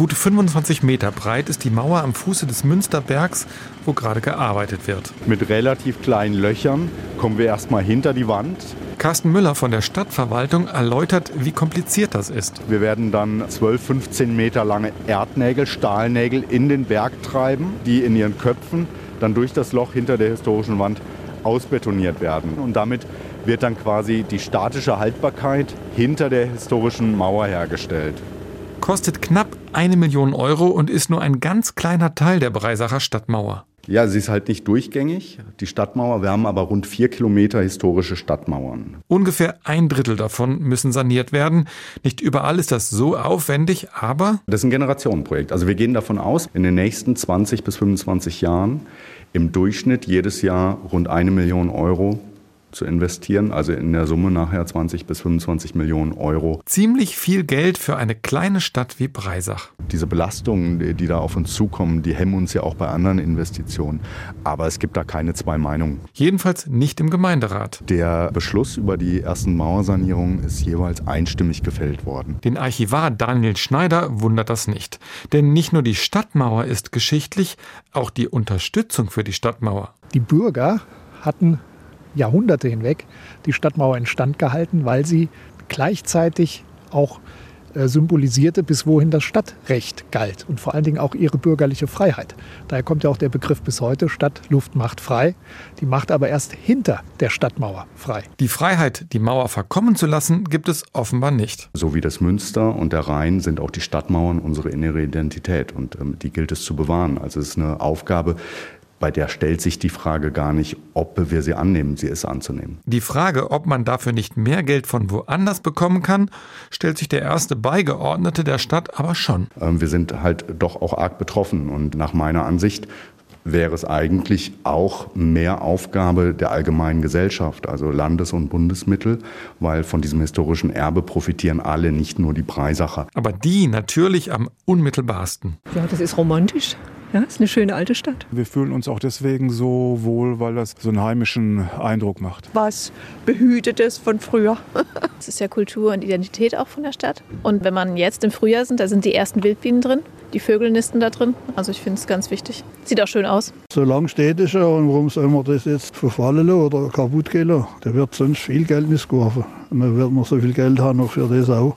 Gut 25 Meter breit ist die Mauer am Fuße des Münsterbergs, wo gerade gearbeitet wird. Mit relativ kleinen Löchern kommen wir erstmal hinter die Wand. Carsten Müller von der Stadtverwaltung erläutert, wie kompliziert das ist. Wir werden dann 12, 15 Meter lange Erdnägel, Stahlnägel in den Berg treiben, die in ihren Köpfen dann durch das Loch hinter der historischen Wand ausbetoniert werden. Und damit wird dann quasi die statische Haltbarkeit hinter der historischen Mauer hergestellt. Kostet knapp 1 Million Euro und ist nur ein ganz kleiner Teil der Breisacher Stadtmauer. Ja, sie ist halt nicht durchgängig, die Stadtmauer. Wir haben aber rund 4 Kilometer historische Stadtmauern. Ungefähr 1/3 davon müssen saniert werden. Nicht überall ist das so aufwendig, aber... Das ist ein Generationenprojekt. Also wir gehen davon aus, in den nächsten 20 bis 25 Jahren im Durchschnitt jedes Jahr rund 1 Million Euro zu investieren, also in der Summe nachher 20 bis 25 Millionen Euro. Ziemlich viel Geld für eine kleine Stadt wie Breisach. Diese Belastungen, die da auf uns zukommen, die hemmen uns ja auch bei anderen Investitionen. Aber es gibt da keine zwei Meinungen. Jedenfalls nicht im Gemeinderat. Der Beschluss über die ersten Mauersanierungen ist jeweils einstimmig gefällt worden. Den Archivar Daniel Schneider wundert das nicht. Denn nicht nur die Stadtmauer ist geschichtlich, auch die Unterstützung für die Stadtmauer. Die Bürger hatten Jahrhunderte hinweg die Stadtmauer instand gehalten, weil sie gleichzeitig auch symbolisierte, bis wohin das Stadtrecht galt und vor allen Dingen auch ihre bürgerliche Freiheit. Daher kommt ja auch der Begriff bis heute, Stadt, Luft, Macht frei. Die Macht aber erst hinter der Stadtmauer frei. Die Freiheit, die Mauer verkommen zu lassen, gibt es offenbar nicht. So wie das Münster und der Rhein sind auch die Stadtmauern unsere innere Identität und die gilt es zu bewahren. Also es ist eine Aufgabe, bei der stellt sich die Frage gar nicht, ob wir sie annehmen, sie ist anzunehmen. Die Frage, ob man dafür nicht mehr Geld von woanders bekommen kann, stellt sich der erste Beigeordnete der Stadt aber schon. Wir sind halt doch auch arg betroffen und nach meiner Ansicht wäre es eigentlich auch mehr Aufgabe der allgemeinen Gesellschaft, also Landes- und Bundesmittel, weil von diesem historischen Erbe profitieren alle, nicht nur die Breisacher. Aber die natürlich am unmittelbarsten. Ja, das ist romantisch. Ja, ist eine schöne alte Stadt. Wir fühlen uns auch deswegen so wohl, weil das so einen heimischen Eindruck macht. Was Behütetes von früher. Es ist ja Kultur und Identität auch von der Stadt. Und wenn man jetzt im Frühjahr sind, da sind die ersten Wildbienen drin. Die Vögel nisten da drin. Also ich finde es ganz wichtig. Sieht auch schön aus. So lange steht es schon. Und warum soll man das jetzt verfallen lassen oder kaputt gehen lassen? Da wird sonst viel Geld missgeworfen. Und dann wird man so viel Geld haben noch für das auch.